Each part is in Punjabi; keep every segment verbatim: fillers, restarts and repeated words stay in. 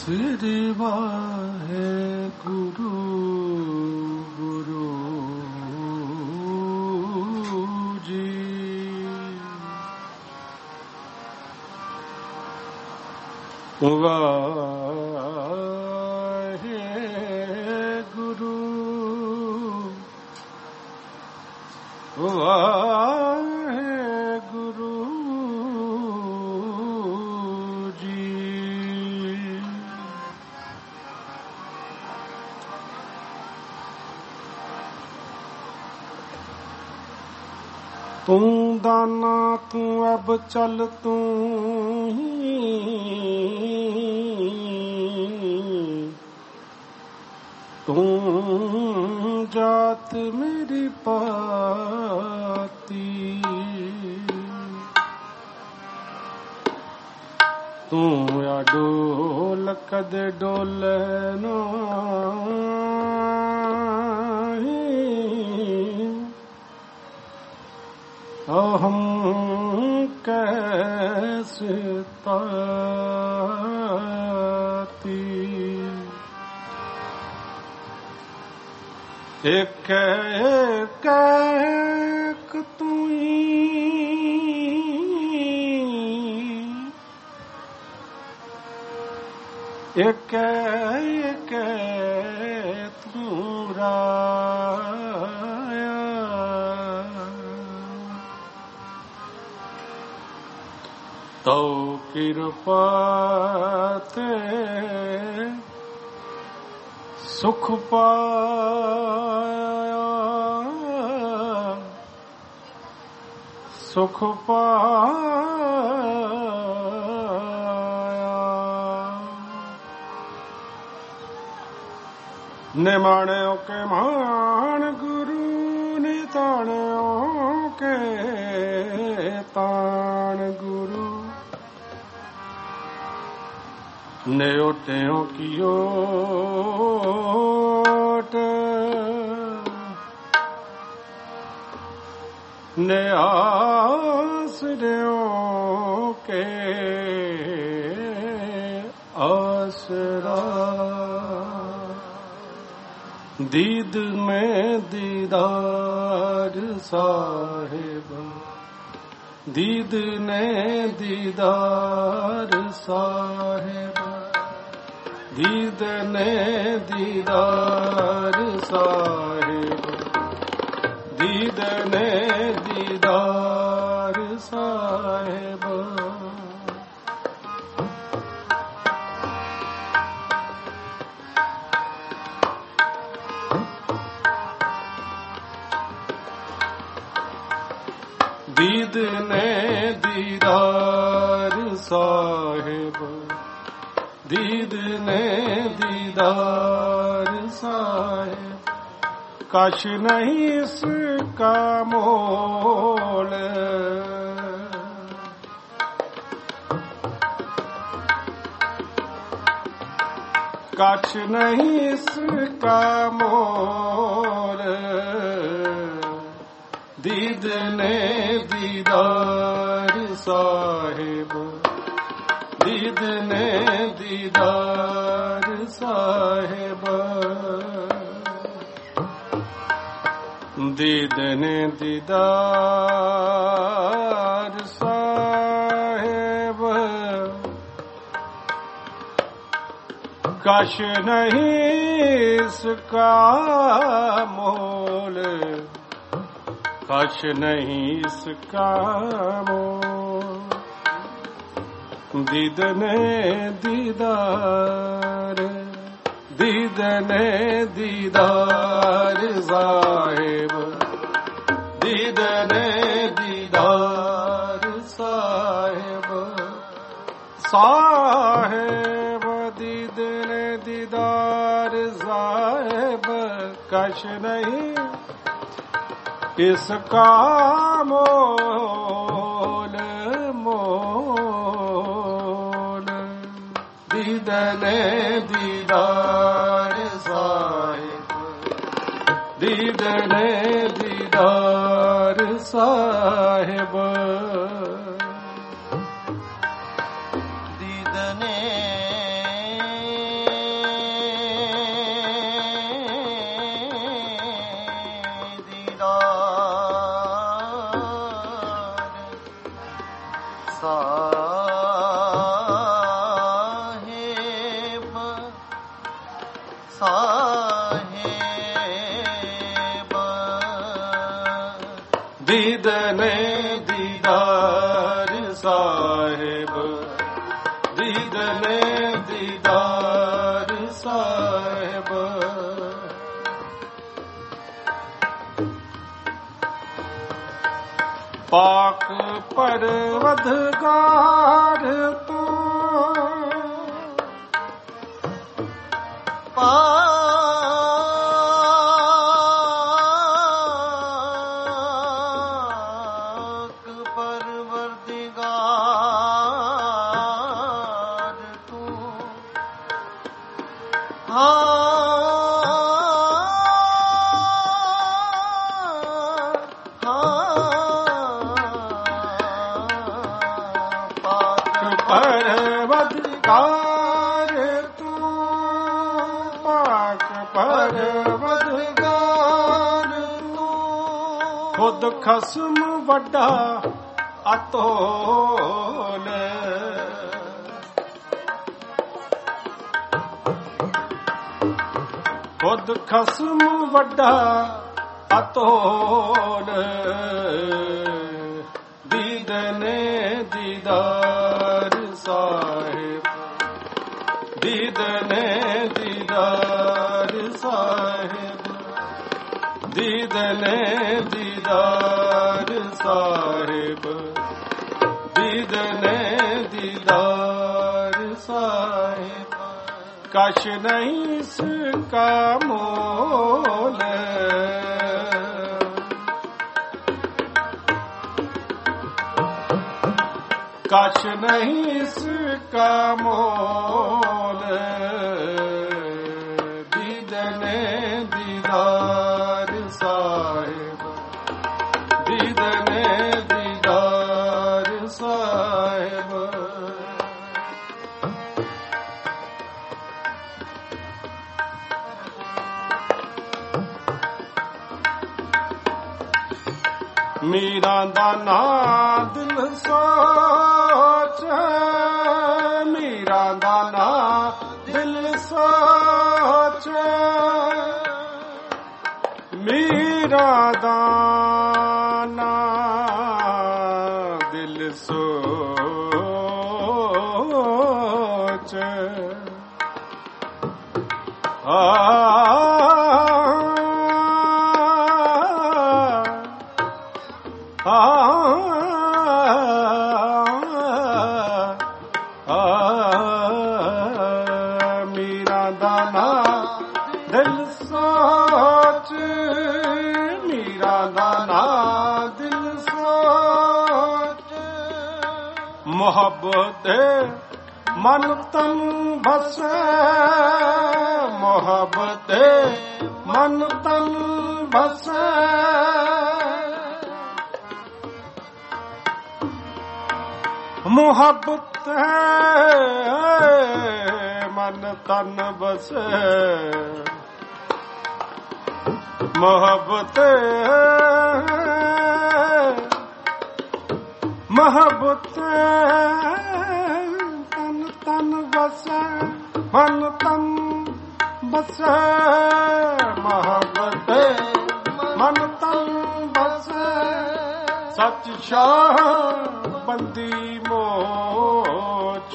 ਸ੍ਰੀ ਵਾਹਿਗੁਰੂ ਗੁਰੂ ਜੀ। ਵਾਹਿਗੁਰੂ ਵਾਹਿਗੁਰੂ ਜੀ। ਤੂੰ ਦਾਨਾ ਤੂੰ ਅਬ ਚੱਲ ਤੂੰ ਹੀ, ਤੂੰ ਜਾਤ ਮੇਰੀ ਪਾਤੀ, ਤੂੰ ਆ ਡੋਲ ਕਦੇ ਡੋਲੇ ਨਾਹੀ, ਅਹੰ ਕੈਸੇ ਤਾਤੀ। ਇੱਕ ਇੱਕ ਇੱਕ ਤੂੰ ਹੀ, ਇੱਕ ਇੱਕ ਤੂੰ ਰਾਇਆ, ਤਉ ਕਿਰਪਾ ਤੇ ਸੁਖ ਪਾਇਆ, ਸੁਖ ਪਾਇਆ। ਨਿਮਾਣਿਓ ਕੇ ਮਾਣ ਗੁਰੂ ਨਿਤਾਣਿਓ ਕੇ ਤਾਣ ਗੁਰੂ, ਨਿਓਟਿਓ ਕੀ ਓਟ, ਨਿਆਸਰਿਓ ਕੇ ਆਸਰਾ। ਦੀਦ ਮੈਂ ਦੀਦਾਰ ਸਾਹਿਬ, ਦੀਦ ਨੇ ਦੀਦਾਰ ਸਾਹਿਬ, ਦੀਦ ਨੇ ਦੀਦਾਰ ਸਾਹਿਬ, ਦੀਦ ਨੇ ਦੀਦਾਰ ਸਾਹਿਬ। ਦੀਦ ਨੇ ਦੀਦਾਰ ਸਾਹਿਬ, ਦੀਦ ਨੇ ਦੀਦਾਰ ਸਾਹਿਬ। ਕਛ ਨਹੀਂ ਇਸ ਕਾ ਮੋਲ, ਕਛ ਨਹੀਂ ਇਸ ਕਾ ਮੋਲ। ਦੀਦ ਨੇ ਦੀਦਾਰ ਸਾਹਿਬ, ਦੀਦ ਨੇ ਦੀਦਾਰ ਸਾਹਿਬ, ਦੀਦ ਨੇ ਦੀਦਾਰ ਸਾਹਿਬ। ਕਛ ਨਹੀਂ ਇਸਕਾ ਮੋਲ, ਕਛ ਨਹੀਂ ਇਸਕਾ ਮੋਲ। ਦੀਦ ਨੇ ਦੀਦਾਰ, ਦੀਦ ਨੇ ਦੀਦਾਰ ਸਾਹਿਬ, ਦੀਦ ਨੇ ਦੀਦਾਰ ਸਾਹਿਬ। ਸਾਹਿਬ ਦੀਦ ਨੇ ਦੀਦਾਰ ਸਾਹਿਬ। ਕਛ ਨਹੀਂ ਇਸਕਾ ਮੋਲ, ਮੋਲ। ਦੀਦ ਨੇ ਦੀਦਾਰ ਸਾਹਿਬ, ਦੀਦ ਨੇ ਦੀਦਾਰ ਸਾਹਿਬ। ਦੀਦ ਨੇ ਸਾਹਿਬ ਸਾਹਿਬ ਦੀਦਨੇ ਦੀਦਾਰ ਸਾਹਿਬ ਦੀਦਨੇ ਦੀਦਾਰ ਸਾਹਿਬ ਪਾਕ ਪਰਵਦਗਾਰ ਤੂੰ ਪਾਕ ਪਰਵਦਗਾਰ ਤੂੰ ਹਾਂ ਪਰਵਦਗਾਰ ਤੂੰ ਪਾਕ ਪਰਵਦਗਾਰ ਤੂੰ ਖੁਦ ਖਸਮ ਵੱਡਾ ਅਤੋਲ ਖੁਦ ਖਸਮ ਵੱਡਾ ਅਤੋਲ ਦੀਦਨੇ ਦੀਦਾਰ ਸਾਹਿਬ ਦੀਦਨੇ ਦੀਦਾਰ ਸਾਹਿਬ ਦੀਦਨੇ ਦੀਦਾਰ ਸਾਹਿਬ ਦੀਦਨੇ ਦੀਦਾਰ ਸਾਹਿਬ ਕਛ ਨਹੀਂ ਇਸਕਾ ਮੋਲ कछ नहीं इसका मोल दीदने दीदार साहिब दीदने दीदार साहिब मीरा दा ना दिल सोच मीरा दा ना दिल सोच मीरा दा ना दिल सोच आ मीरा दाना दिल सोच मीरा दाना दिल सोच मोहब्बत मन तन बसे मोहब्बत मन तन बसे मोहब्बत मन तन बसे मोहब्बत मोहब्बत तन तन बसे मन तन बसे मोहब्बत मन तन बसे सच शाह बंदी मोच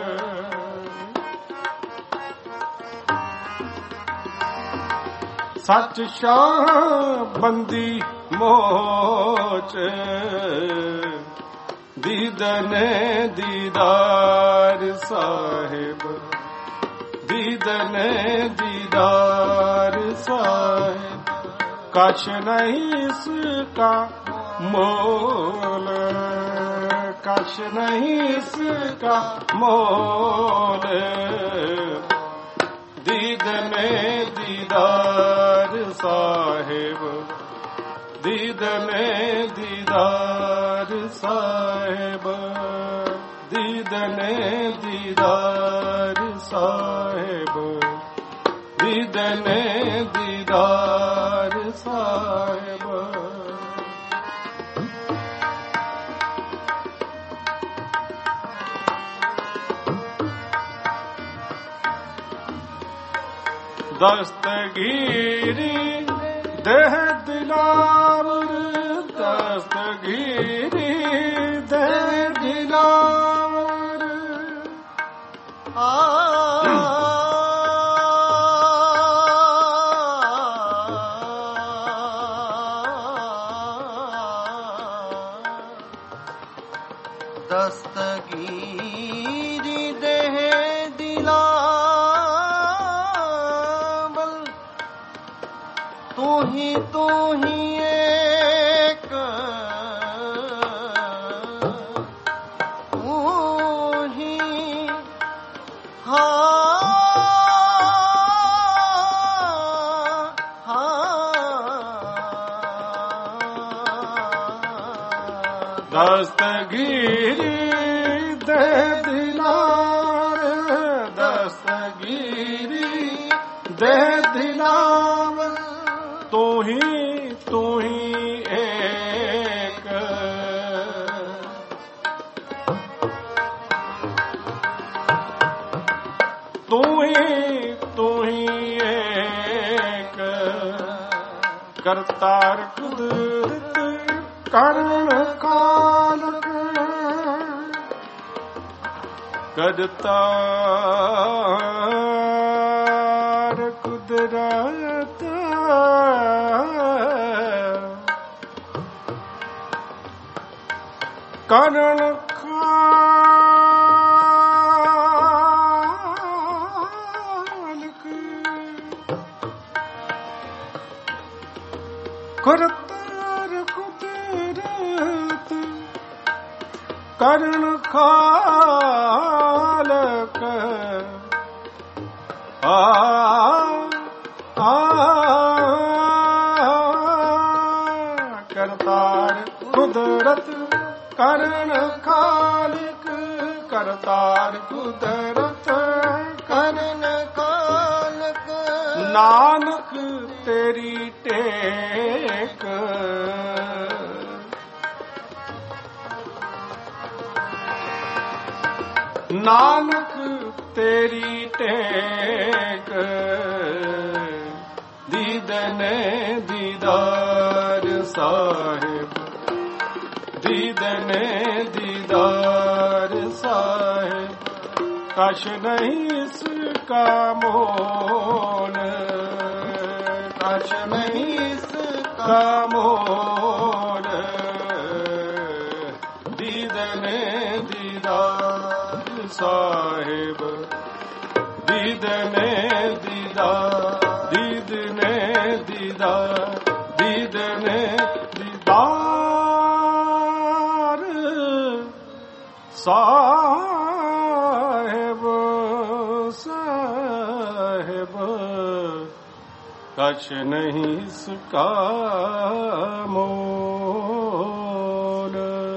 सच शाह बंदी मोच दीदने दीदार साहिब दीदने दीदार साहिब कछ नहीं इसका मोल कछ नहीं इसका मोल दीदने दीदार साहिब दीदने दीदार साहिब दीदने दीदार साहिब दीदने दीदार साहिब ਦਸਤਗੀਰੀ ਦੇਹ ਦਿਲਾਵਰ ਦਸਤਗੀਰੀ ਦੇਹ ਦਿਲਾਵਰ ਆ ਦਸਤਗੀਰੀ ਦੇਹ ਦਿਲਾਵਰ ਤੂੰ ਹੀ ਤੂੰ ਹੀ ਏਕ ਤੂੰ ਹੀ ਹਾਂ ਦਸਤਗੀਰੀ ਦੇਹ ਦਿਲਾਵਰ ਦਸਤਗੀਰੀ ਦੇਹ ਦਿਲਾਵਰ ਤੂੰ ਹੀ ਤੂੰ ਹੀ ਏਕ ਤੂੰ ਹੀ ਤੂੰ ਹੀ ਏਕ ਕਰਤਾਰ ਕੁਦਰਤ ਕਰਨ ਕਾਲਕ ਕਰਤਾਰ ਕੁਦਰਤ ਕਰਨ ਕਾਲਕ ਕਰਤਾਰ ਕੁਦਰਤ ਕਰਨ ਖਾਲਕ ਆ ਆ ਕਰਤਾਰ ਕੁਦਰਤ ਕਰਨ ਖਾਲਕ ਕਰਤਾਰ ਕੁਦਰਤ ਕਰਨ ਕਾਲਕ ਨਾਨਕ ਤੇਰੀ ਟੇਕ ਨਾਨਕ ਤੇਰੀ ਟੇਕ ਦੀਦਨੇ ਦੀਦਾਰ ਸਾਹਿਬ ਦੀਦਨੇ ਦੀਦਾਰ ਸਾਹਿਬ ਕਛ ਨਹੀਂ ਇਸ ਕਾ ਮੋਲ ਕਛ ਨਹੀਂ ਇਸ ਕਾ ਮੋਲ ਦੀਦਨੇ ਦੀਦਾਰ ਸਾਹਿਬ ਦੀਦਨੇ ਦੀਦਾਰ ਦੀਦਨੇ ਦੀਦਾਰ ਦੀਦਨੇ ਦੀਦਾਰ ਸਾਹਿਬ ਸਾਹਿਬ ਕਛ ਨਹੀਂ ਸਕਾ ਮੋਲ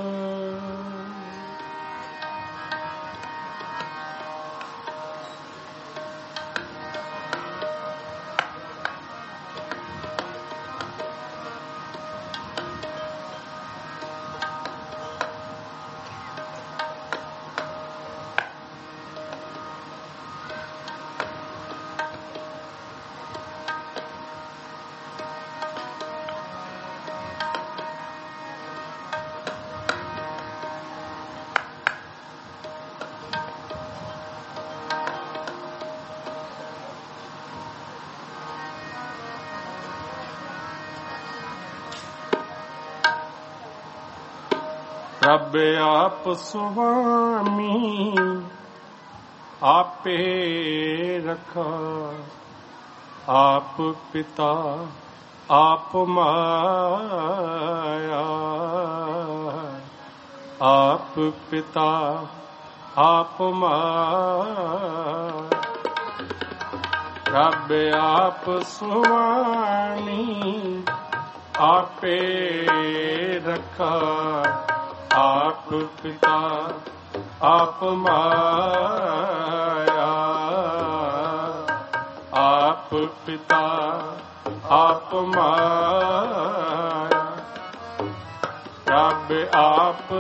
ਰੱਬ ਆਪ ਸੁਆਮੀ ਆਪੇ ਰਖਾ ਆਪ ਪਿਤਾ ਆਪ ਮਾਇਆ ਆਪ ਪਿਤਾ ਆਪ ਮਾਇਆ ਰੱਬ ਆਪ ਸੁਆਮੀ ਆਪੇ ਰਖਾ ਆਪ ਪਿਤਾ ਆਪ ਮਾਇਆ ਆਪ ਪਿਤਾ ਆਪ ਮਾਇਆ ਰੱਬ ਆਪ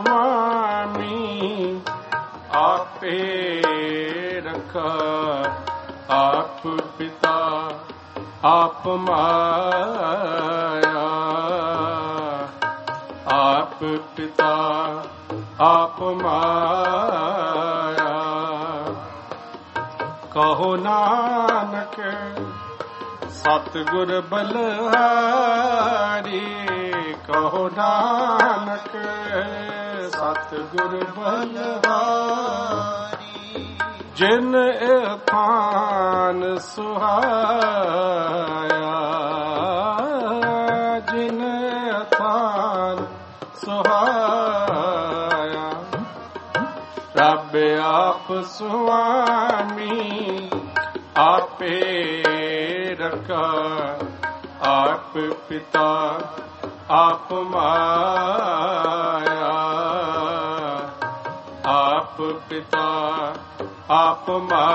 ਸੁਆਮੀ ਆਪੇ ਰਖਾ ਆਪ ਪਿਤਾ ਆਪ ਮਾਇਆ ਆਪ ਪਿਤਾ ਆਪ ਮਾਇਆ ਕਹੋ ਨਾਨਕ ਸਤਿਗੁਰ ਬਲਿਹਾਰੀ ਕਹੋ ਨਾਨਕ ਸਤਿਗੁਰ ਬਲਿਹਾਰੀ ਜਿਨ ਇਥਾਨ ਸੁਹਾਇਆ ਜਿਨ ਇਥਾਨ ਸੁਹਾਇਆ ਰੱਬ ਆਪ ਸੁਆਮੀ ਆਪੇ ਰਖਾ ਆਪ ਪਿਤਾ ਆਪ ਮਾਇਆ ਆਪ ਪਿਤਾ ਆਪ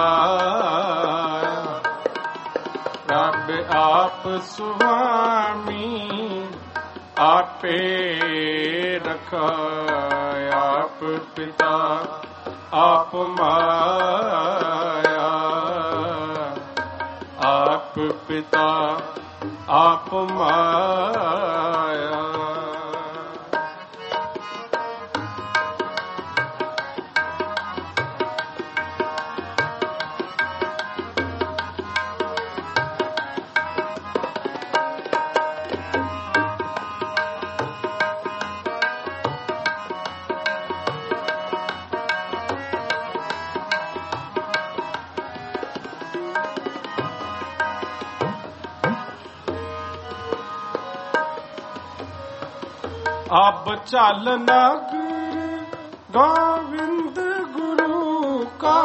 ਮਾਇਆ ਰੱਬ ਆਪ ਸੁਆਮੀ ਆਪੇ ਰਖਾ ਆਪ ਪਿਤਾ ਆਪ ਮਾਇਆ ਆਪ ਪਿਤਾ ਆਪ ਮਾਇਆ ਅਬ ਚੱਲ ਨਗਰ ਗੋਵਿੰਦ ਗੁਰੂ ਕਾ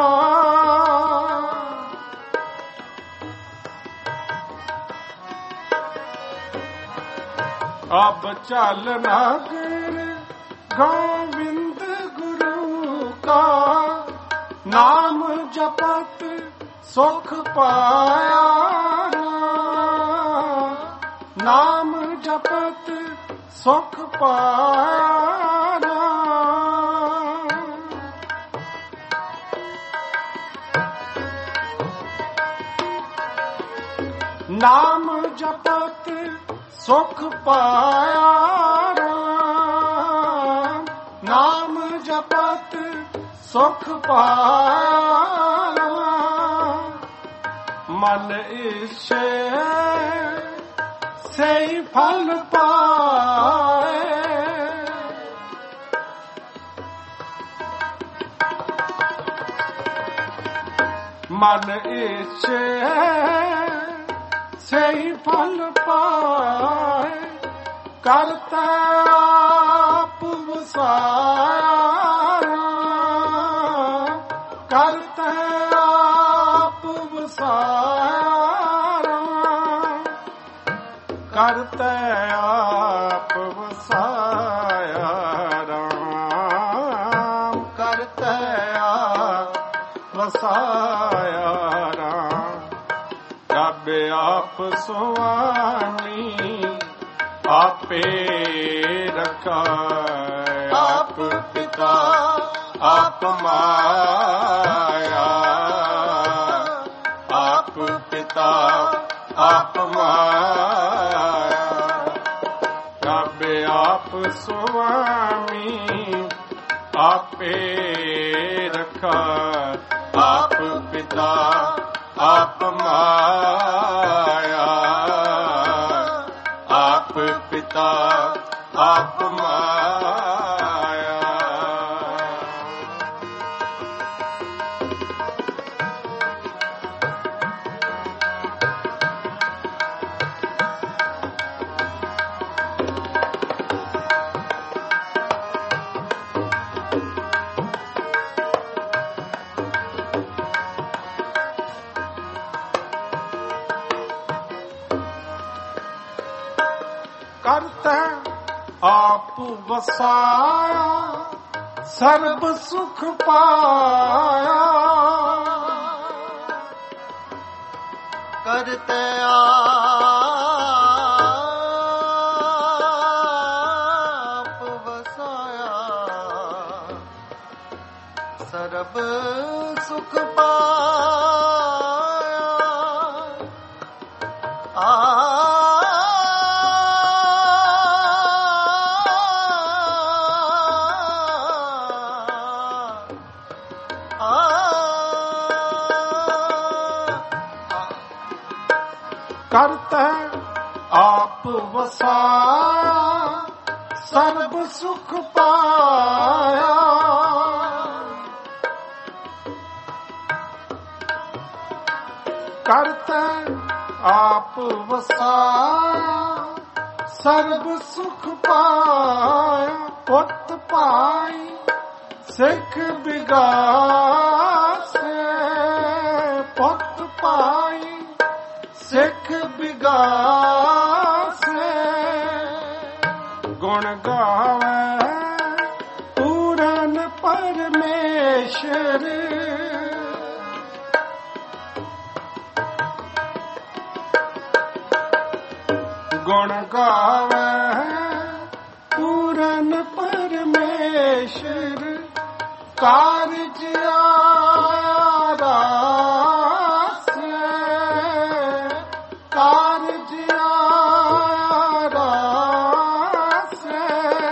ਅਬ ਚੱਲ ਨਗਰ ਗੋਵਿੰਦ ਗੁਰੂ ਕਾ ਨਾਮ ਜਪਤ ਸੁਖ ਪਾਇਆ ਨਾਮ ਜਪਤ ਸੁਖ ਪਾਇਆ ਨਾਮ ਜਪਤ ਸੁਖ ਪਾਇਆ ਨਾਮ ਜਪਤ ਸੁਖ ਪਾਇਆ ਮਨ ਇਛੇ ਸਹੀ ਫਲ ਪਾਏ ਮਨ ਇਛੇ ਸਹੀ ਫਲ ਪਾਏ ਕਰਤਾ ਆਪ ਵਸਾਇਆ ਕਰਤਾ ਆਪ ਵਸਾਇਆ ਕਰਤਾ ਆਪ ਵਸਾਇਆ ਰਾਮ ਕਰਤਾ ਆਪ ਵਸਾਇਆ ਰਾਮ ਰੱਬ ਆਪ ਸੁਆਮੀ ਆਪੇ ਰਖਾ ਆਪ ਪਿਤਾ ਆਪ ਮਾਇਆ ਆਪ ਪਿਤਾ ਆਪ ਮਾਇਆ ਰੱਬ ਆਪ ਸੁਆਮੀ ਆਪੇ ਰਖਾ ਆਪ ਪਿਤਾ ਆਪ ਮਾਇਆ ਆਪ ਪਿਤਾ ਆਪ ਮਾਇਆ ਕਰਤਾ ਆਪ ਵਸਾਇਆ ਸਰਬ ਸੁਖ ਪਾਇਆ ਕਰਤੇ ਆਪ ਵਸਾਇਆ ਸਰਬ ਸੁਖ ਪਾਇਆ ਕਰਤਾ ਆਪ ਵਸਾਇਆ ਸਰਬ ਸੁਖ ਪਾਇਆ। ਕਰਤਾ ਆਪ ਵਸਾਇਆ ਸਰਬ ਸੁਖ ਪਾਇਆ। ਪੁੱਤ ਪਾਈ ਸਿੱਖ ਬਿਗਾਸੇ, ਪੁੱਤ ਪਾਈ ਸਿੱਖ ਬਿਗਾਸੇ। ਗੁਣ ਗਾਵੇ ਪੂਰਨ ਪਰਮੇਸ਼ਰ, ਗੁਣ ਗਾਵੇ ਪੂਰਨ ਪਰਮੇਸ਼ਰ। ਕਾਰਜ ਆਇਆ ਰਾਸੇ, ਕਾਰਜ ਆਇਆ ਰਾਸੇ,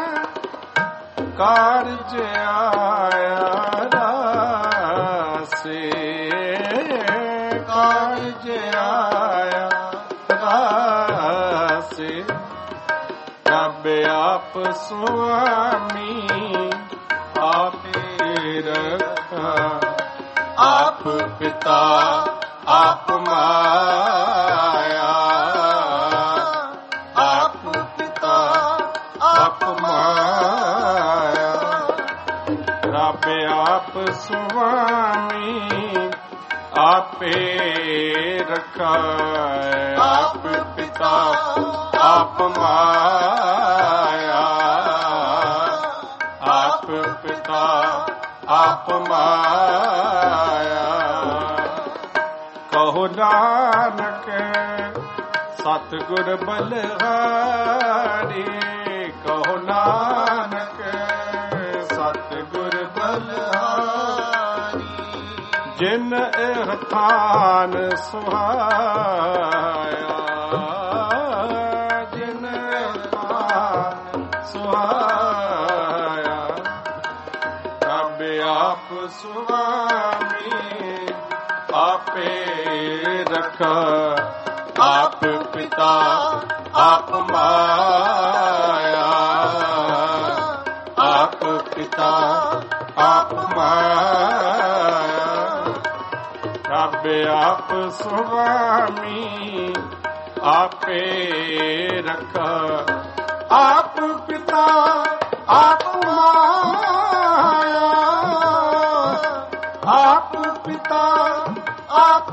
ਕਾਰਜ ਆਇਆ ਰਾਸੇ, ਕਾਰਜ ਆਇਆ ਰਾਸੇ। ਰੱਬ ਆਪ ਸੁਆਮੀ ਆਪੇ ਰੱਖਾ, ਆਪ ਪਿਤਾ ਆਪ ਮਾਇਆ, ਆਪ ਪਿਤਾ ਆਪ ਮਾਇਆ। ਰੱਬ ਆਪ ਸੁਆਮੀ ਆਪੇ ਰੱਖਾ, ਆਪ ਪਿਤਾ ਆਪ ਮਾਇਆ, ਆਪ ਪਿਤਾ ਆਪ ਮਾਇਆ। ਕਹੋ ਨਾਨਕ ਸਤਿਗੁਰ ਬਲਿਹਾਰੀ, ਕਹੋ ਨਾਨਕ ਸਤਿਗੁਰ ਬਲਿਹਾਰੀ। ਜਿਨ ਇਹ ਥਾਨ ਸੁਹਾਇਆ, ਜਿਨ ਇਹ ਥਾਨ ਸੁਹਾਇਆ। ਰੱਬ ਆਪ ਸੁਆਮੀ ਆਪੇ ਰੱਖਾ, ਆਪ ਪਿਤਾ ਆਪ ਮਾਇਆ, ਆਪ ਪਿਤਾ ਆਪ ਮਾਇਆ। ਰੱਬ ਆਪ ਸੁਆਮੀ ਆਪੇ ਰੱਖਾ, ਆਪ ਪਿਤਾ ਆਪ ਮਾਇਆ, ਆਪ ਪਿਤਾ ਆਪ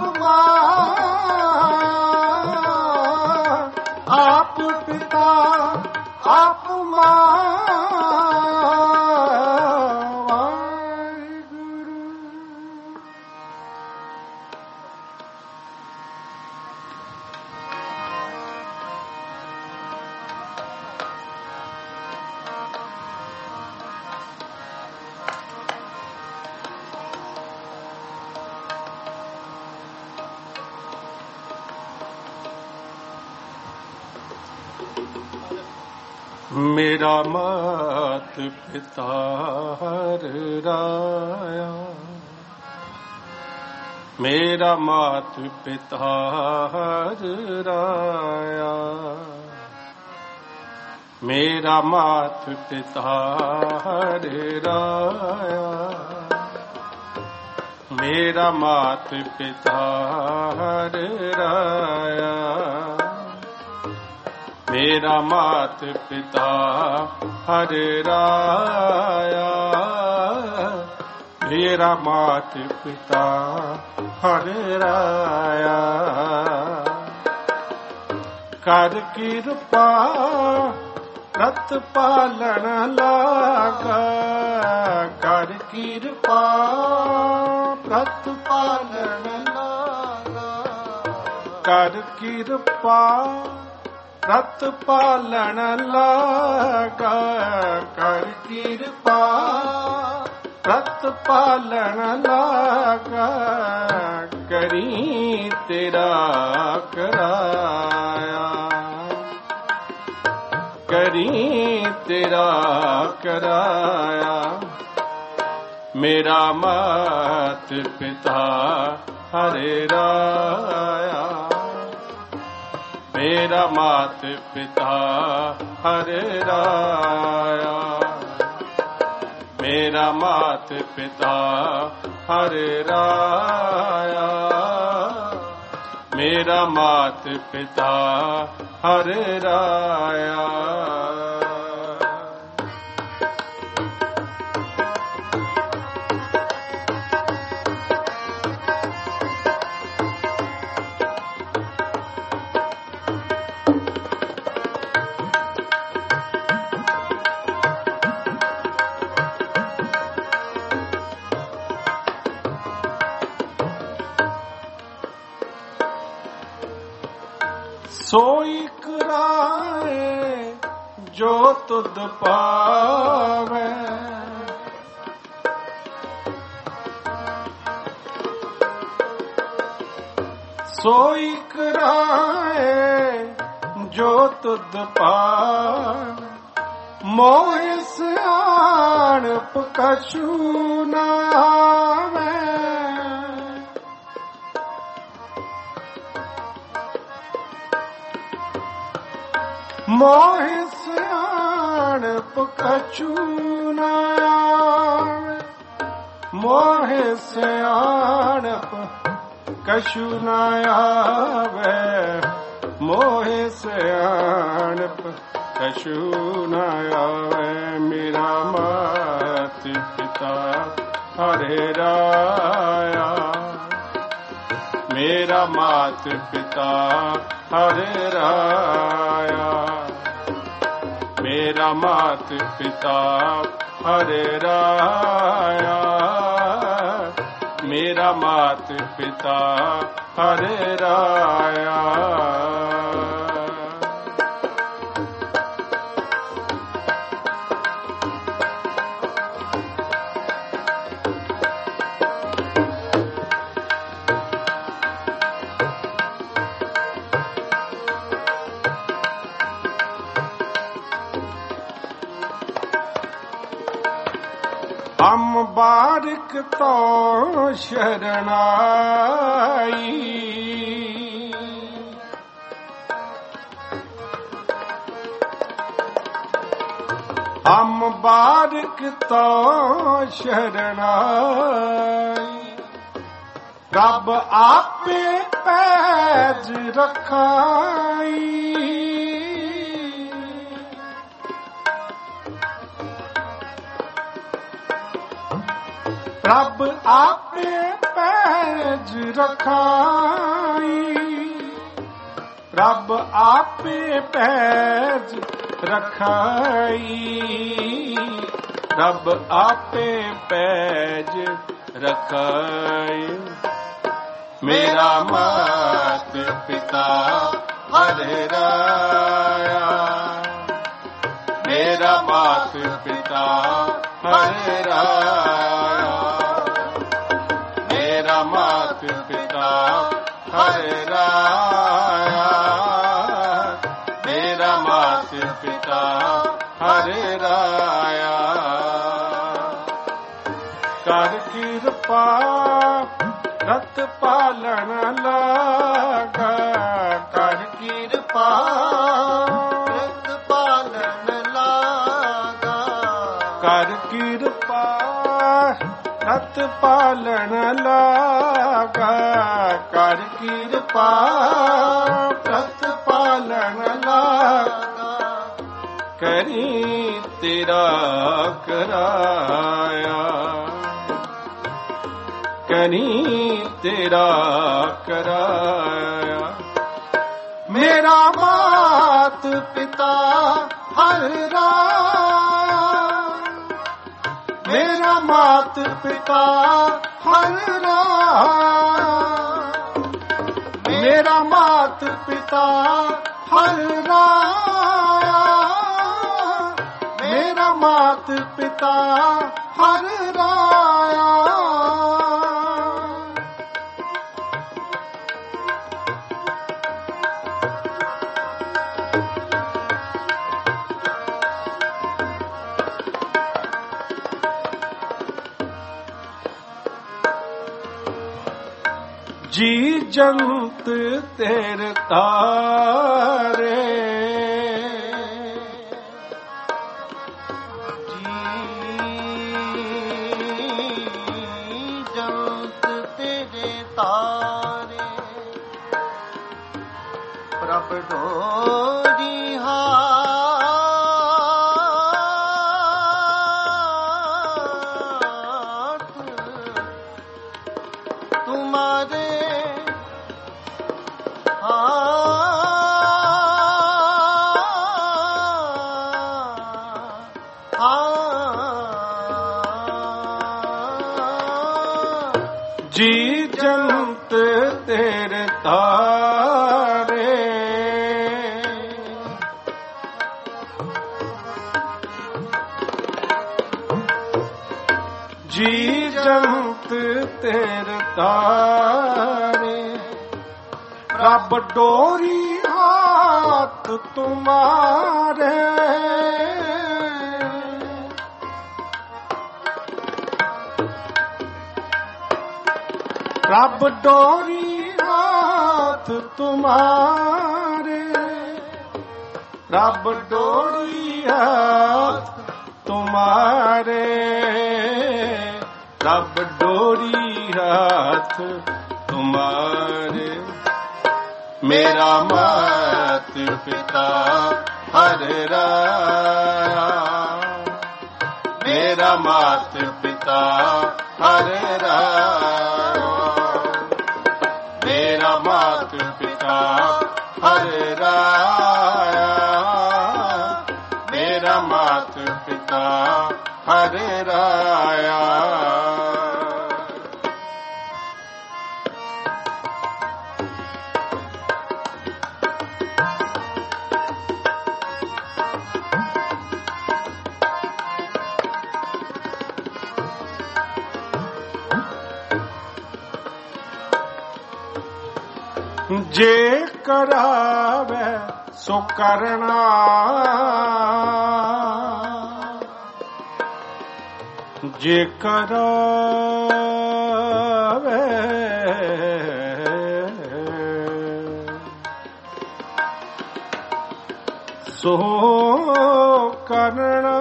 ਮਾਇਆ, ਆਪ ਪਿਤਾ ਆਪ ਮਾਇਆ। ਮੇਰਾ ਮਾਤ ਪਿਤਾ ਹਰ ਰਾਇਆ, ਮੇਰਾ ਮਾਤ ਪਿਤਾ ਹਰ ਰਾਇਆ। ਮੇਰਾ ਮਾਤ ਪਿਤਾ ਹਰ ਰਾਇਆ, ਮੇਰਾ ਮਾਤ ਪਿਤਾ ਹਰ ਰਾਇਆ। ਮੇਰਾ ਮਾਤ ਪਿਤਾ ਹਰ ਰਾਇਆ, ਮੇਰਾ ਮਾਤ ਪਿਤਾ ਹਰ ਰਾਇਆ। ਕਰ ਕਿਰਪਾ ਰਤ ਪਾਲਣ ਲਾਗਾ, ਕਰ ਕਿਰਪਾ ਰਤ ਪਾਲਣ ਲਾਗਾ। ਕਰ ਕਿਰਪਾ ਰਤ ਪਾਲਣ ਲਾਗਾ, ਕਰ ਕਿਰਪਾ ਰਤ ਪਾਲਣ ਲਾਗਾ। ਕਰੀ ਤੇਰਾ ਕਰਾਇਆ, ਕਰੀ ਤੇਰਾ ਕਰਾਇਆ। मेरा मात पिता हरे राया, मेरा मात पिता हरे राया, मेरा मात पिता हरे राया, मेरा मात पिता हरे राया। सोई कराए जो तुध पावे, सोई कराए जो तुध पावे, मोह सियाणप कछु न आवे। मोह सियाणप कछु न आवे, मोह सियाणप कछु न आवे, मोह सियाणप कछु न आवे। मेरा मात पिता हरे राया, मेरा मात पिता हरे राया, मेरा मात पिता हरे राया, मेरा मात पिता हरे राया। हम बारिक तो शरणाई, हम बारिक तो शरणाई, रब आपे पैज रखाई। रब आपे पैज रखाई, रब आपे पैज रखाई, रब आपे पैज रखाई। मेरा मात पिता हरे राया, मेरा मात पिता हरे राया, मेरा मात पिता हरे राया, मेरा मात पिता हरे राया। कर कृपा रत पालन लागा, कर कृपा रत पालन लागा, कर कृपा रत पालन लागा, कर कृपा रत पालन लागा। करी तेरा कराया, करी तेरा कराया। मेरा मात पिता हरे राया, मेरा मात पिता हरे राया, मेरा मात पिता हरे राया, मेरा मात पिता हरे राया। ਜੀ ਜੰਤ ਤੇਰੇ ਤਾਰੇ ਪ੍ਰਭ ਡੋਰੀ ਹਾਥ ਤੁਮਾਰੇ ਜੀ ਜੰਤ ਤੇਰੇ ਤਾਰੇ ਜੀ ਜੰਤ ਤੇਰੇ ਤਾਰੇ ਰੱਬ ਡੋਰੀ ਹਾਥ ਤੁਮਾਰੇ ਰੱਬ ਡੋਰੀ ਹਾਥ ਤੁਮਾਰੇ ਰੱਬ ਡੋਰੀ ਹਾਥ ਤੁਮਾਰੇ ਰੱਬ ਡੋਰੀ ਹਾਥ ਤੁਮਾਰੇ ਮੇਰਾ ਮਾਤ ਪਿਤਾ ਹਰ ਰਾਇਆ ਮੇਰਾ ਮਾਤ ਪਿਤਾ ਹਰ ਰਾਇਆ ਮੇਰਾ ਮਾਤ ਪਿਤਾ ਹਰ ਰਾਇਆ ਮੇਰਾ ਮਾਤ ਪਿਤਾ ਹਰ ਰਾਇਆ ਜੇ ਕਰਾਵੇ ਸੋ ਕਰਨਾ ਜੇ ਕਰਾਵੇ ਸੋ ਕਰਨਾ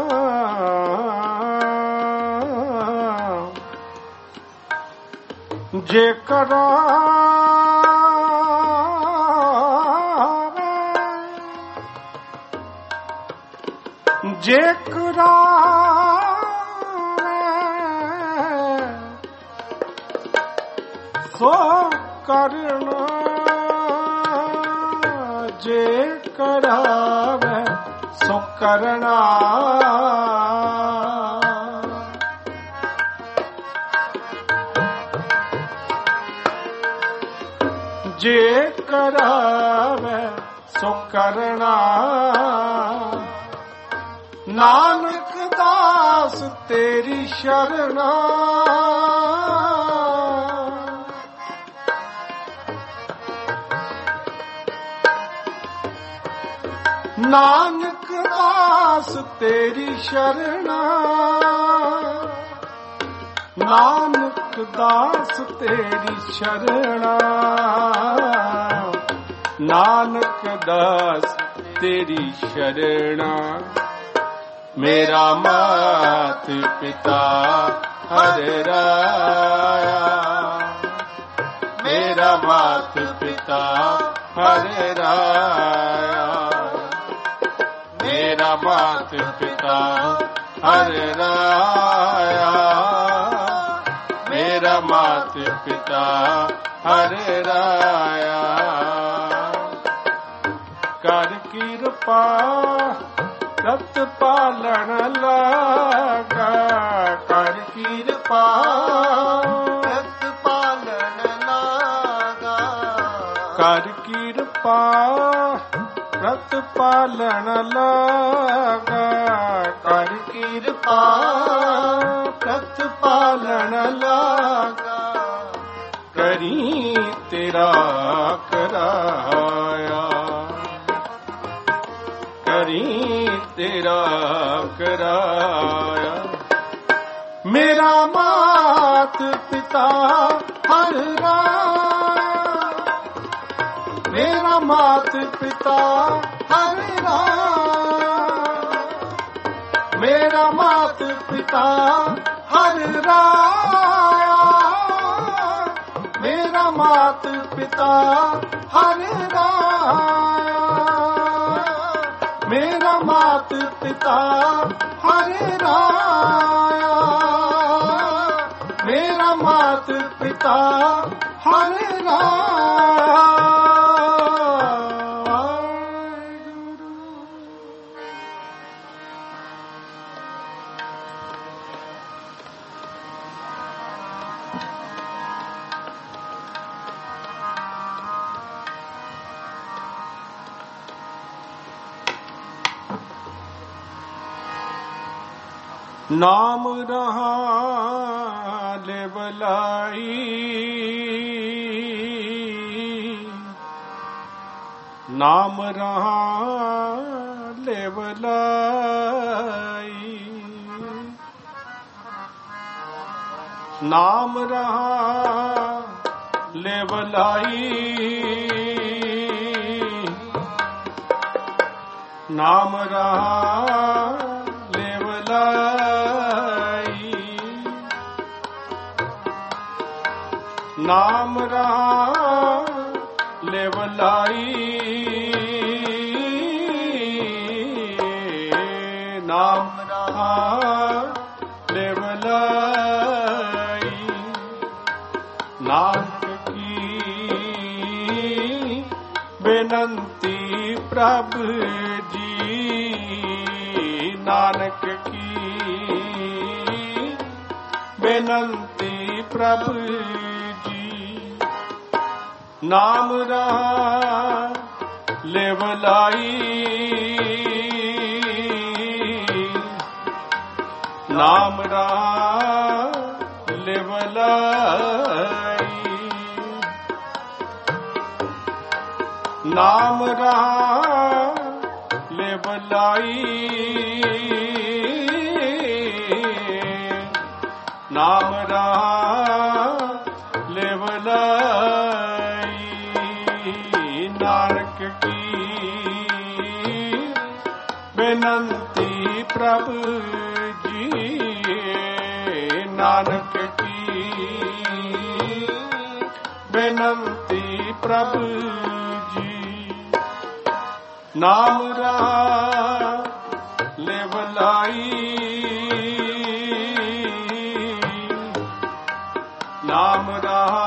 ਜੇ ਕਰਾ ਜੇ ਕਰਾਵੇ ਸੋ ਕਰਨਾ ਜੇ ਕਰਾਵੇ ਸੋ ਕਰਨਾ ਜੇ ਕਰਾਵੇ ਸੋ ਕਰਨਾ ਨਾਨਕ ਦਾਸ ਤੇਰੀ ਸ਼ਰਨਾ ਨਾਨਕ ਦਾਸ ਤੇਰੀ ਸ਼ਰਨਾ ਨਾਨਕ ਦਾਸ ਤੇਰੀ ਸ਼ਰਨਾ ਨਾਨਕ ਦਾਸ ਤੇਰੀ ਸ਼ਰਨਾ ਮੇਰਾ ਮਾਤ ਪਿਤਾ ਹਰ ਰਾਇਆ ਮੇਰਾ ਮਾਤ ਪਿਤਾ ਹਰ ਰਾਇਆ ਮੇਰਾ ਮਾਤ ਪਿਤਾ ਹਰ ਰਾਇਆ ਮੇਰਾ ਮਾਤ ਪਿਤਾ ਹਰ ਰਾਇਆ ਕਰ ਕਿਰਪਾ ਰਤ ਪਾਲਣ ਲਾਗਾ ਕਰ ਕਿਰਪਾ ਰਤ ਪਾਲਣ ਲਾਗਾ ਕਰ ਕਿਰਪਾ ਰਤ ਪਾਲਣ ਲਾਗਾ ਕਰ ਕਿਰਪਾ ਰਤ ਪਾਲਣ ਲਾਗਾ ਕਰੀ ਤੇਰਾ ਕਰਾਇਆ ਕਰੀ ਤੇਰਾ ਕਰਾਇਆ ਮੇਰਾ ਮਾਤ ਪਿਤਾ ਹਰ ਰਾਇਆ पिता हर राम, मेरा मात पिता हर राया, मेरा मात पिता हर राया, मेरा मात पिता हर राया, मेरा मात पिता हर राया। नाम रहा लेवलाई, नाम रहा लेवलाई, नाम रहा लेवलाई, नाम रहा नाम रहा लेवलाई, नाम रहा लेवलाई, नानक की बेनंती प्रभु जी, नानक की बेनंती प्रभु नाम रहा लेवलाई, नाम रहा लेवलाई, नाम रहा लेवलाई, नाम रहा लेवलाई, नानक की बेनंती प्रभु जी, नानक की बेनंती प्रभु जी, नाम रहा लेवलाई, नाम रहा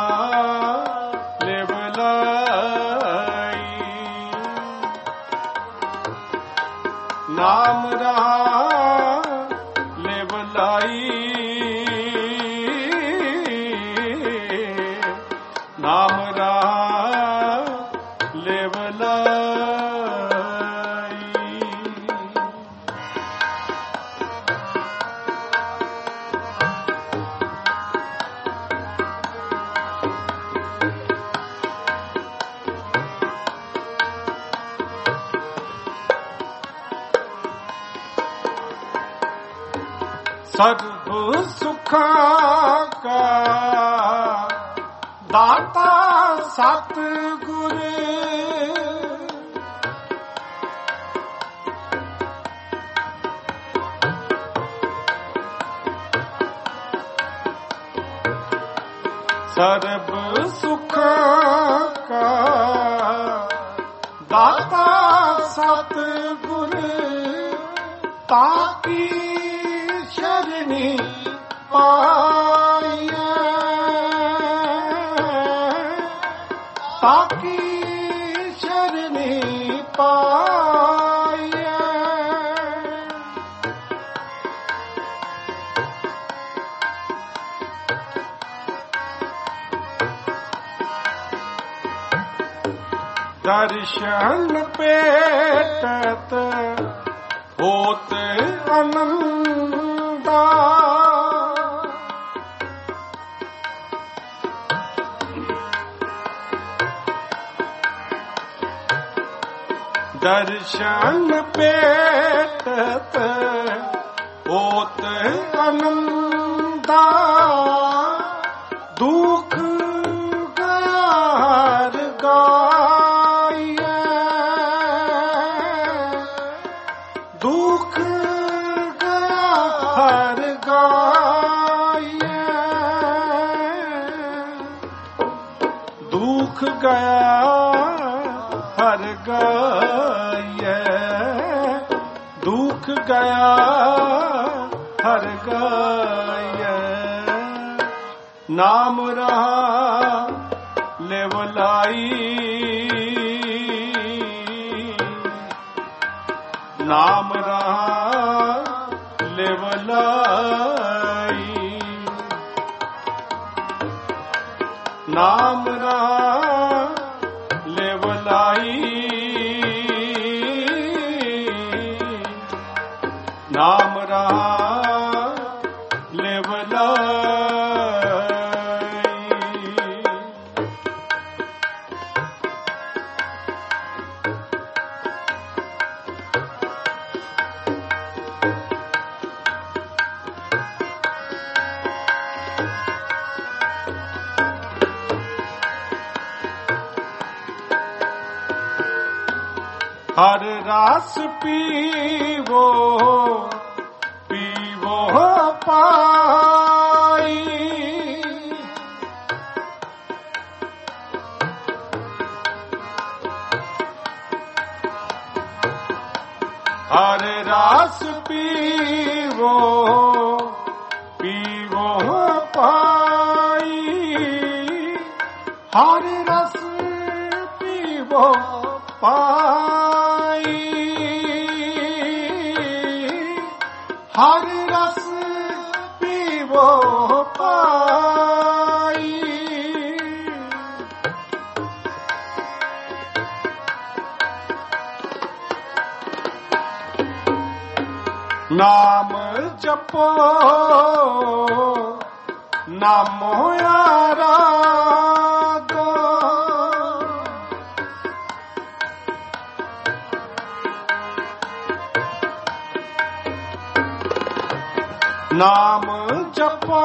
नाम रहा लेवलाई, नाम रहा लेवलाई। सर्व सुखा का दाता सतगुर, सर्व सुखा का दाता सतगुर, ताकी शरणी पाइए, ताकी शरणी पाइए, दर्शन पेटत होत आनंदा, दर्शन पेटत होत आनंदा, दुख गार गाइए, ਦੁਖ ਗਿਆ ਹਰ ਗਾਇਐ, ਦੁਖ ਗਿਆ ਹਰ ਗਾਇਐ। ਨਾਮ ਰਹਾ ਲਿਵ ਲਾਈ, ਨਾਮ ਰਹਾ ਲਿਵ ਲਾਈ, ਨਾਮ ਰਹਾ ਲਿਵ ਲਾਈ, ਨਾਮ ਰਹਾ ਲਿਵ ਲਾਈ। ਹਰ ਰਸ ਪੀਵੋ ਪੀਵੋ ਪਾਈ, ਹਰ ਰਸ ਪੀਵੋ ਪੀਵੋ ਪਾਈ, ਹਰ ਰਸ ਪੀਵੋ ਪਾਈ, ਹਰ ਰਸ ਪੀਵੋ ਪਾਈ। ਨਾਮ ਜਪੋ ਨਾਮੋ ਆਰਾਧੋ, ਨਾਮ ਜਪੋ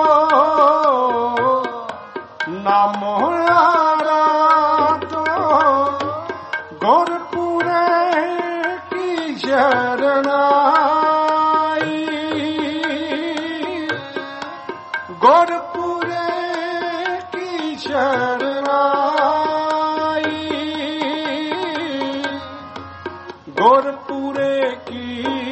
ਨਾਮੋ ਆਰਾਧੋ, ਗੁਰਪੁਰੇ ਕੀ ਸ਼ਰਨਾਈ, ਗੁਰਪੁਰੇ ਕੀ ਸ਼ਰਨਾਈ, ਗੁਰਪੁਰੇ ਕੀ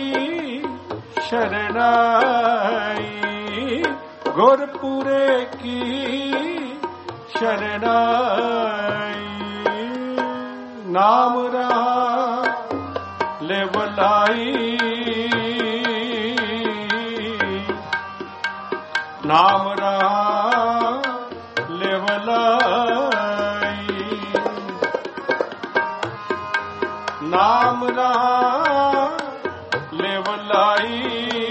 ਸ਼ਰਨਾਈ, ਗੁਰਪੁਰੇ ਕੀ ਸ਼ਰਨਾਈ। ਨਾਮ ਰਹਾ ਲਿਵ ਲਾਈ, ਨਾਮ ਰਹਾ ਲਿਵ ਲਾਈ, ਨਾਮ ਰਹਾ ਲਿਵ ਲਾਈ,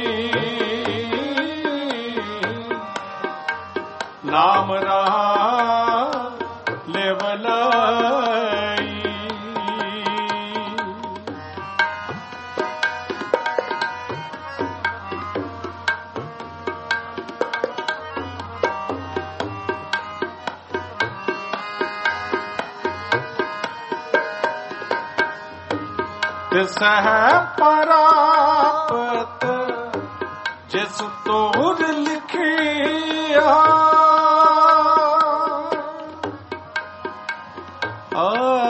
ਨਾਮ ਰਹਾ ਲਿਵ ਲਾਈ। ਤਿਸਹਿ ਪਰਾਪਤ ਜਿਸ ਤੋਰ ਲਿਖਿਆ, ਆ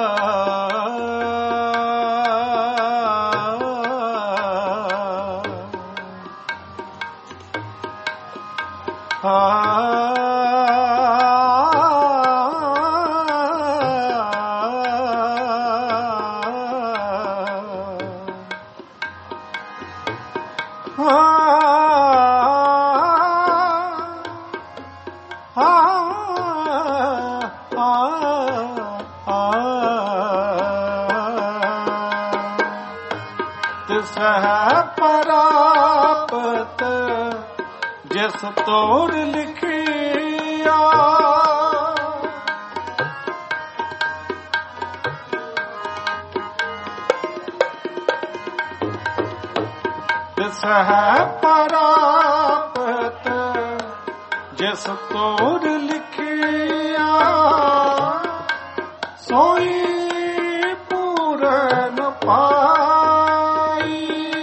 ਤਿਸਹਿ ਪਰਾਪਤ ਜਿਸ ਤੋਰ ਲਿਖਿਆ, ਤਿਸਹਿ ਪਰਾਪਤ ਜਿਸ ਤੋਰ ਲਿਖਿਆ, ਸੋਈ ਪੂਰਨ ਪਾਈ,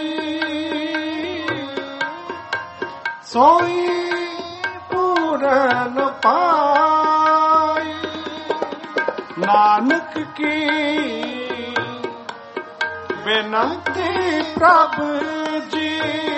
ਸੋਈ ਪੂਰਨ ਪਾਈ। ਨਾਨਕ ਕੀ ਬੇਨੰਤੀ ਪ੍ਰਭ ਜੀ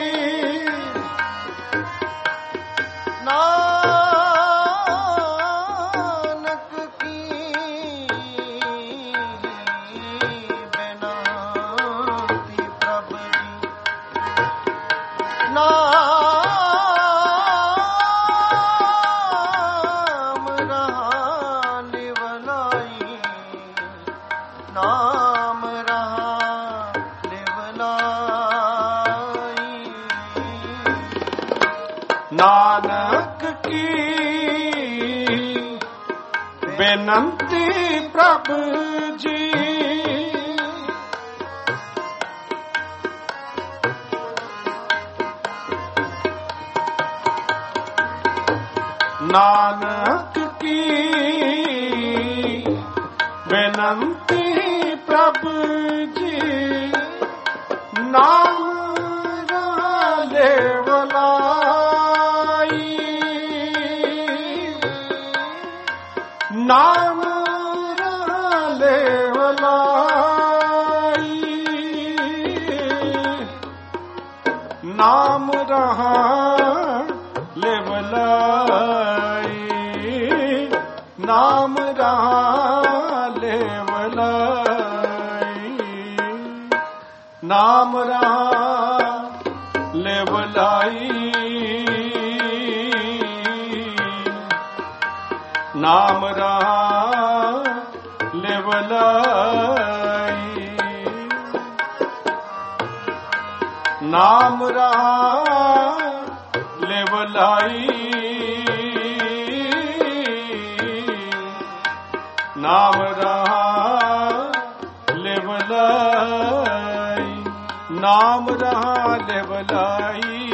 ਨਾਨਕ ਕੀ ਬੇਨੰਤੀ ਪ੍ਰਭ ਜੀ ਨਾਨਕ ਕੀ ਬੇਨੰਤੀ ਪ੍ਰਭ ਜੀ ਨਾਮ ਰਾਲੇ ਵਲਾ ਨਾਮ ਰਾਲੇ ਵਲਾਈ ਨਾਮ ਰਹਾ ਲੈ ਵਲਾਈ ਨਾਮ ਰਹਾ ਲੈ ਵਲਾਈ ਨਾਮ ਰਹਾ ਲੈ ਵਲਾਈ ਨਾਮ ਰਹਾ ਲੈ ਵਲਾਈ ਨਾਮ ਰਹਾ ਲੈ ਵਲਾਈ ਨਾਮ ਰਹਾ ਲੈ ਵਲਾਈ ਨਾਮ ਰਹਾ ਲੈ ਵਲਾਈ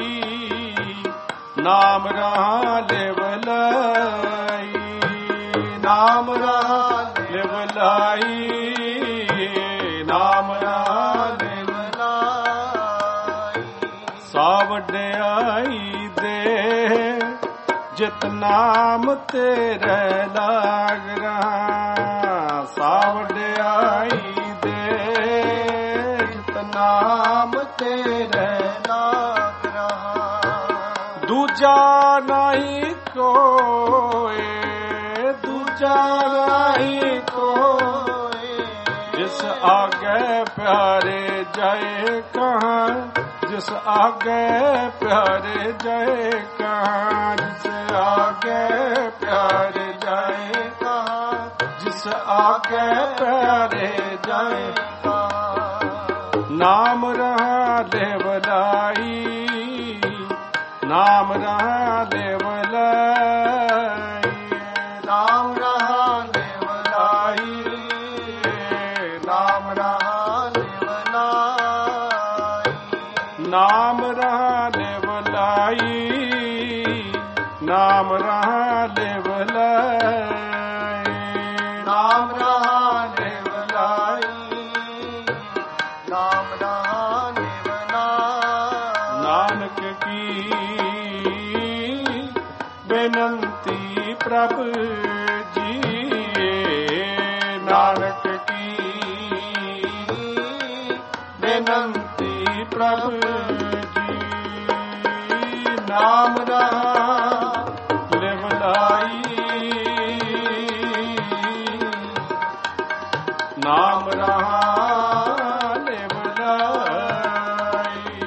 ਨਾਮ ਰਹਾ ਲੈ ਵਲਾਈ ਨਾਮ ਰਹਾ ਲੈ ਵਲਾਈ ਨਾਮ ਰਹਾ ਲੈ ਵਲਾਈ ਸਾ ਵਡਿਆਈ ਦੇ ਜਿਤ ਨਾਮ ਤੇਰੇ ਲਾਗ ਰਹਾ ਸਾ ਵਡਿਆਈ ਦੇ ਜਿਤ ਨਾਮ ਤੇਰੇ ਲਾਗ ਰਹਾ ਦੂਜਾ ਨਹੀਂ ਕੋਏ ਦੂਜਾ ਨਹੀਂ ਕੋਏ ਜਿਸ ਆਗੇ ਪਿਆਰੇ ਜਾਏ ਕਹਾਂ ਜਿਸ ਆਗੇ ਪਿਆਰੇ ਜਾਏ ਕਹਾਂ ਜਿਸ ਆਗੇ ਪਿਆਰੇ ਜਾਏ ਕਹਾਂ ਜਿਸ ਆਗੇ ਪਿਆਰੇ ਜਾਏ ਕਹਾਂ ਨਾਮ ਰਹਾ ਲੈ ਵਲਾਈ ਨਾਮ ਰਹਾ ਲੈ ਵਲਾਈ ਨਾਮ ਰਹਾ ਲੈ ਵਲਾਈ ਨਾਮ ਰਹਾ ਲੈ ਵਲਾਈ ਨਾਮ ਰਹਾ ਲੈ ਵਲਾਈ ਨਾਮ ਰਹਾ ਲੈ ਵਲਾਈ ਨਾਮ ਰਹਾ ਲੈ ਵਲਾਈ ਨਾਮ ਰਹਾ ਲੈ ਵਲਾਈ ਨਾਨਕ ਕੀ ਬੇਨੰਤੀ ਪ੍ਰਭ ਜੀ ਨਾਨਕ ਕੀ ਬੇਨੰਤੀ ਪ੍ਰਭ ਜੀ ਨਾਮ ਰਹਾ ਲੈ ਵਲਾਈ ਨਾਮ ਰਹਾ ਲੈ ਵਲਾਈ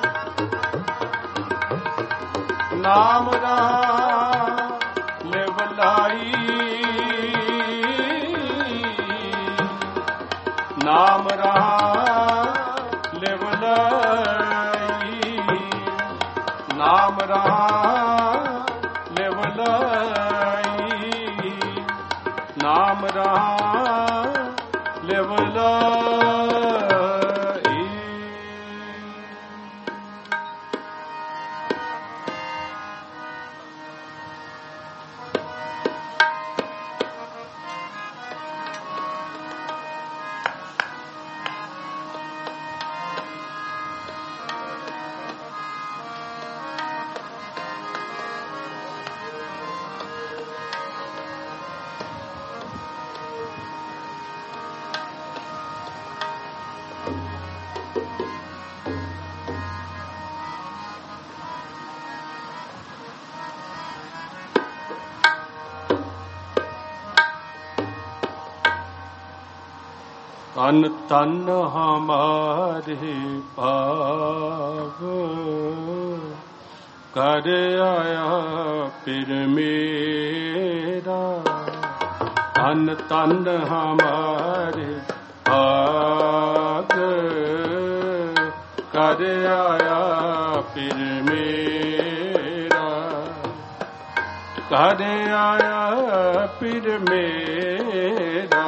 ਨਾਮ ਰਹਾ ਲੈ ਵਲਾਈ ਨਾਮ ਰਹਾ ਲੈ ਵਲਾਈ ਨਾਮ ਰਹਾ ਲੈ ਵਲਾਈ ਨਾਮ ਰਹਾ ਲੈ ਵਲਾਈ ਤਨ ਤਨ ਹਮਾਰੇ ਭਾਗ ਕਰ ਆਇਆ ਫਿਰ ਮੇਰਾ। ਤਨ ਤਨ ਹਮਾਰੇ ਭਾਗ ਕਰ ਆਇਆ ਫਿਰ ਮੇਰਾ। ਕਰ ਆਇਆ ਫਿਰ ਮੇਰਾ।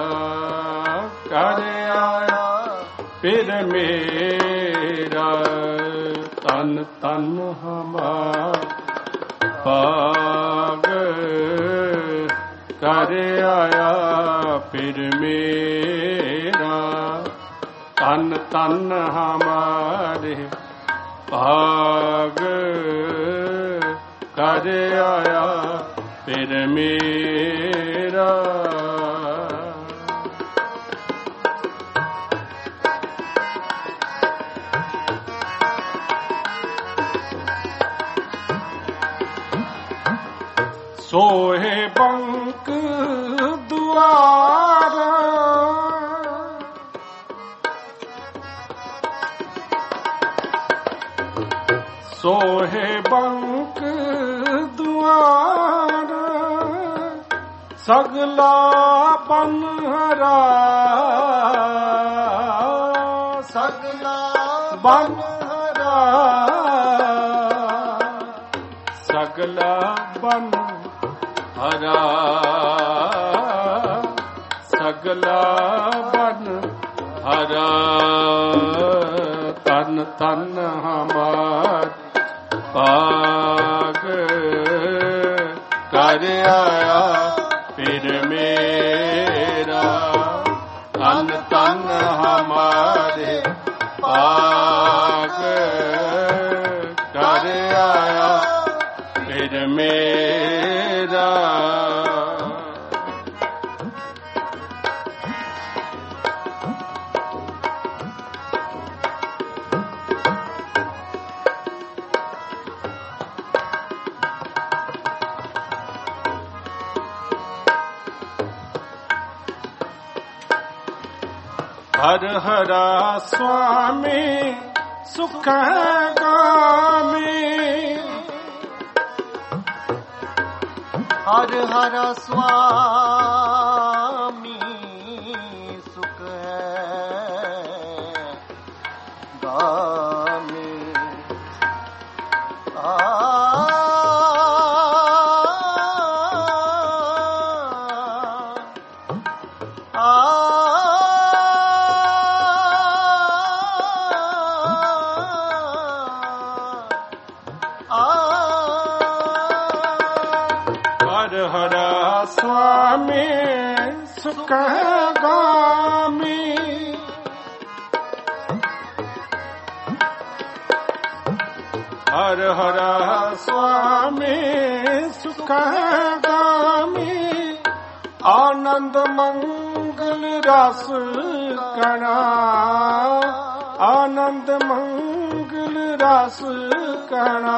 ਕਰ ਆਇਆ ਫਿਰ ਮੇਰਾ। ਤਨ ਤਨ ਹਮਾਰਾ ਭਾਗ ਕਰ ਆਇਆ ਫਿਰ ਮੇਰਾ। ਤਨ ਤਨ ਹਮਾਰੇ ਭਾਗ ਕਰ ਆਇਆ ਫਿਰ ਮੇਰਾ। ਸੋਹੇ ਬੰਕ ਦੁਆਰ ਸੋਹੇ ਬੰਕ ਦੁਆਰ ਸਗਲਾ ਬਨਹਰਾ। ਸਗਲਾ ਬਨਹਰਾ। ਸਗਲਾ ਬਨ ਹਰਾ। ਸਗਲਾ ਬਨ ਹਰਾ। ਤਨ ਤਨ ਹਮਾਰ ਭਾਗ ਕਰ ਆਇਆ ਫਿਰ ਮੇਰਾ। ਤਨ ਤਨ ਹਮਾਰੇ ਭਾਗ ਕਰ ਆਇਆ ਫਿਰ ਮੇਰਾ। ਹਰ ਹਰਾ ਸੁਆਮੀ ਸੁਖ ਗਾਮੀ। ਹਰ ਹਰਾ ਸੁਆਮੀ ਸੁਖ ਗਾਮੀ। ਆ ਹਰਾ ਸੁਆਮੀ ਸੁਖ ਗਾਮੀ। ਹਰ ਹਰਾ ਸੁਆਮੀ ਸੁਖ ਗਾਮੀ। ਆਨੰਦ ਮੰਗਲ ਰਸ ਕਣਾ। ਆਨੰਦ ਮੰਗਲ ਰਸ ਕਣਾ।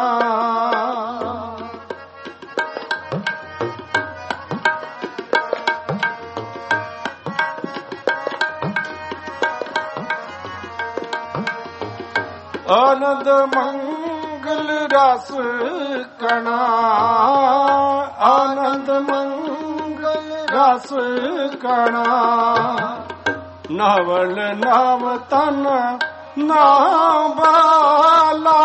ਆਨੰਦ ਮੰਗਲ ਰਸ ਕਣਾ। ਆਨੰਦ ਮੰਗਲ ਰਸ ਕਣਾ। ਨਵਲ ਨਵ ਤਨ ਨਾਮ ਬਾਲਾ।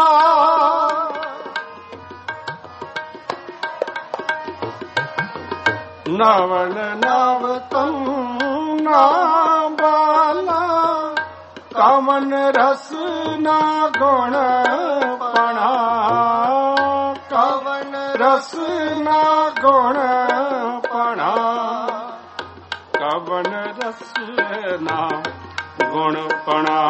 ਨਵਲ ਨਵ ਤਨ ਨਾਮ ਬਾਲਾ। ਕਮਨ ਰਸ ਨਾ ਗੁਣ ਪਣਾ। ਕਵਨ ਰਸ ਨਾ ਗੁਣ ਪਣਾ। ਕਵਨ ਰਸ ਨਾ ਗੁਣ ਪਣਾ।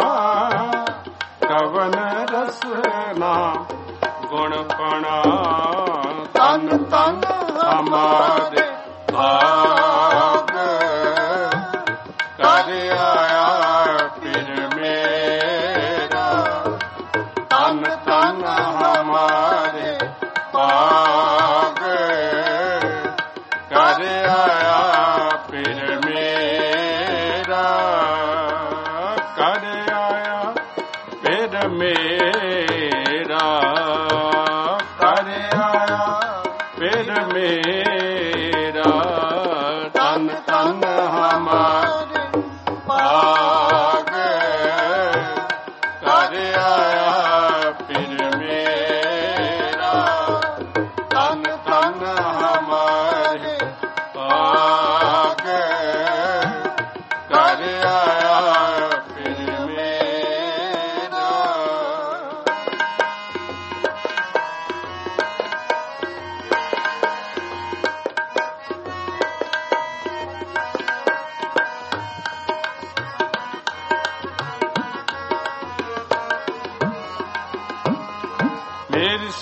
ਕਵਨ ਰਸ ਨਾ ਗੁਣ ਪਣਾ। ਤਨ ਤਨ ਹਮਾਰੇ ਭਾਗ ਕਰ ਆਇਆ ਫਿਰ ਮੇਰਾ। ਤਨ ਤਨ ਹਮਾਰੇ ਭਾਗ ਕਰ ਆਇਆ ਫਿਰ ਮੇਰਾ।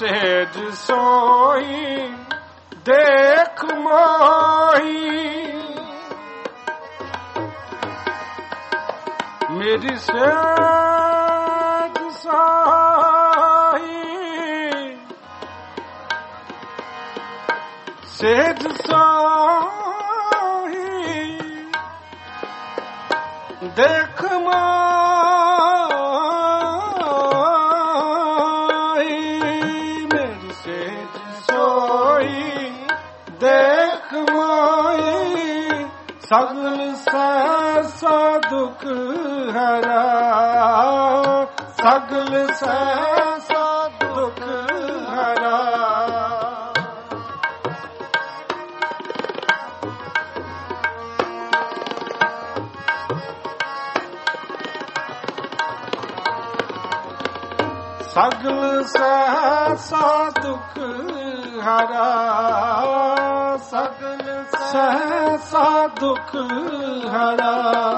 ਸਹਿਜ ਸੋਈ ਦੇਖ ਮੋਈ ਮੇਰੀ ਸਹਿਜ ਸੋਈ ਸਹਿਜ ਸੋਈ ਦੇਖ ਮਾਈ ਮੇਰੀ ਸਹਿਜ ਸੋਈ ਦੇਖ ਮਾਈ ਸਗਲ ਸੈਸਾ ਦੁਖ ਹਰਾ ਸਗਲ ਸੈਸਾ ਦੁਖ ਹਰਾ ਸਗਲ ਸੈਸਾ ਦੁਖ ਹਰਾ ਸਗਲ ਸੈਸਾ ਦੁਖ ਹਰਾ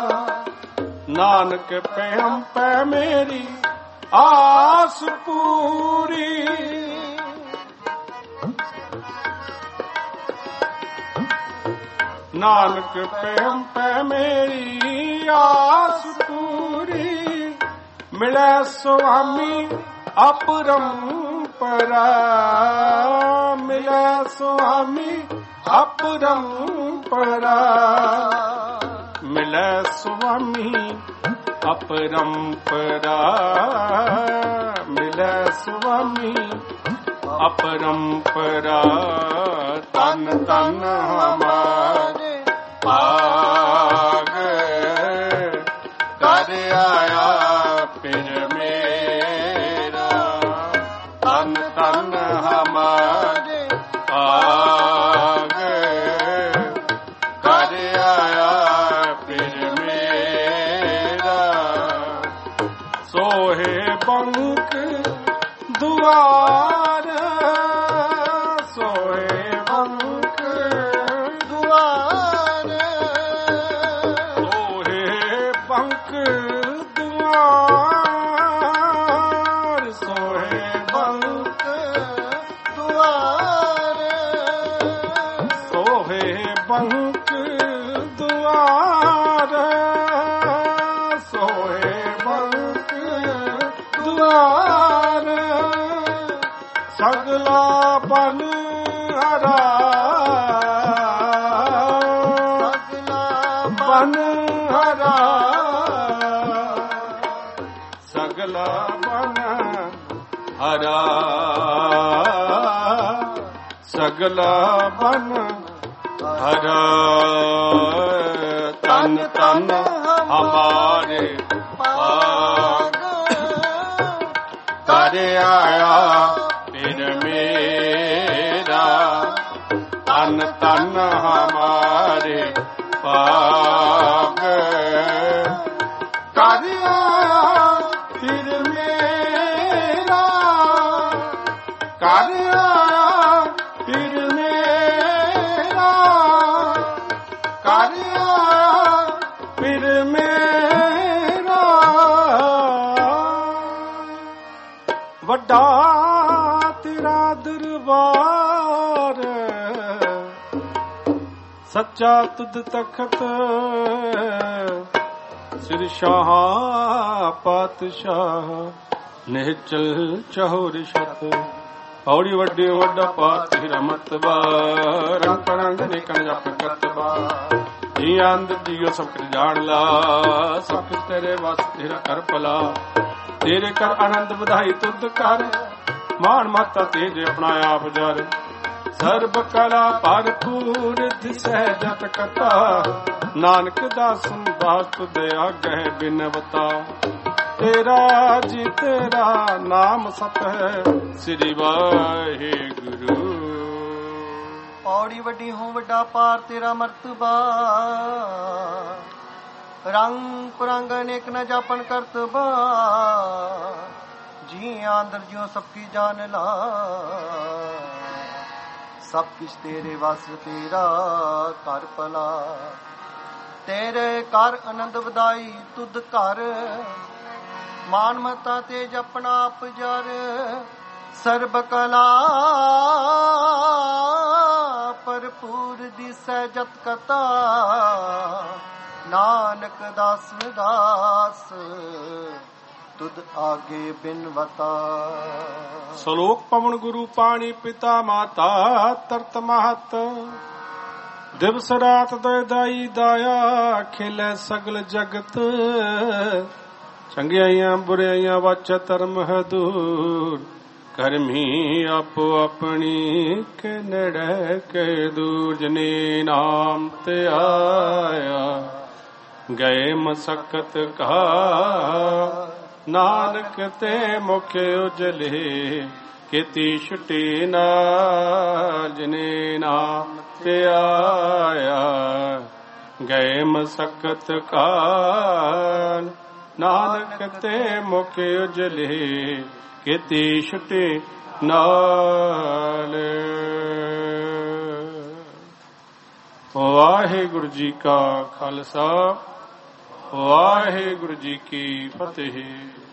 ਨਾਨਕ ਪੈਮ ਪੈ ਮੇਰੀ ਆਸ ਪੂਰੀ ਨਾਨਕ ਪੈਮ ਪੈ ਮੇਰੀ ਆਸ ਪੂਰੀ ਮਿਲੈ ਸੁਆਮੀ अपरंपरा मिला स्वामी अपरंपरा मिला स्वामी अपरंपरा मिला स्वामी अपरंपरा तन तन हमारे पाग कर आया फिर तन हमारे आग कर आया फिर मेरा सोहे बंक दुआर सोहे बंक दुआर सोहे बंक दुआर सोहे बंक बंक दुआर सोहे बंक दुआर सगला बन हरा सगला बन हरा सगला बन हरा सगला बन हरा तन तन हमारे पाग कर आया फिर मेरा तन तन हमारे पाग कर आया फिर मेरा कर आया फिर मेरा कर आया फिर मेरा वड्डा तेरा दरबार सच्चा तुद तखत सिर शाह पातशाह निहचल चहुर शत औड़ी वड्डी वड्डा पात रमतबा रंग रंग निकल जप करतबा जी आंद जियो सब कर जान ला सब कुछ तेरे वास तेरा कर भला तेरे कर आनंद बधाई तुद कर मान माता तेरे अपना आप जर सर्ब कला भरपूर दिसै जत कथा नानक दासन दास तुद आगह बिनवता तेरा जी तेरा नाम सत है श्री वाहिगुरु पौड़ी वड्डी हूँ वड्डा पार तेरा मर्तबा रंग पुरंग अनेक न जापन करतबा जी आंदर ज्यो सबकी जान ला सब किछ तेरे वस तेरा कर भला तेरे कर आनंद वधाई तुद कर मान मता तेज अपना आप जर ਸਰਬ ਕਲਾ ਭਰਪੂਰ ਦਿਸੈ ਜਤ ਕਥਾ ਨਾਨਕ ਦਾਸ ਦਾਸ ਤੁਧ ਆਗੇ ਬਿਨਵਤਾ। ਸ਼ਲੋਕ ਪਵਨ ਗੁਰੂ ਪਾਣੀ ਪਿਤਾ ਮਾਤਾ ਤਰਤ ਮਹਤ ਦਿਵਸ ਰਾਤ ਦਇ ਦਾਈ ਦਾਇਆ ਖੇਲੇ ਸਗਲ ਜਗਤ ਚੰਗਿਆਈਆਂ ਬੁਰਾਈਆਂ ਵਾਚਾ ਧਰਮ ਹੈ ਦੂਰ ਕਰਮੀ ਆਪੋ ਆਪਣੀ ਕੇ ਨੇੜੇ ਕੇ ਦੂਰ ਜਨੇ ਨਾਮ ਤੇ ਆਇਆ ਗਏ ਮਸਕਤ ਕਾ ਨਾਨਕ ਤੇ ਮੁਖ ਉਜਲੇ ਕੀਤੀ ਛੁਟੀ ਨਾਲ ਜਨੇ ਨਾਮ ਤੇ ਆਇਆ ਗਏ ਮਸਕਤ ਕਾ ਨਾਨਕ ਤੇ ਮੁਖ ਉਜਲੇ ਕੀਤੀ ਛੁਟੀ ਨਾਲ। ਵਾਹਿਗੁਰੂ ਜੀ ਕਾ ਖਾਲਸਾ ਵਾਹਿਗੁਰੂ ਜੀ ਕੀ ਫਤਿਹ।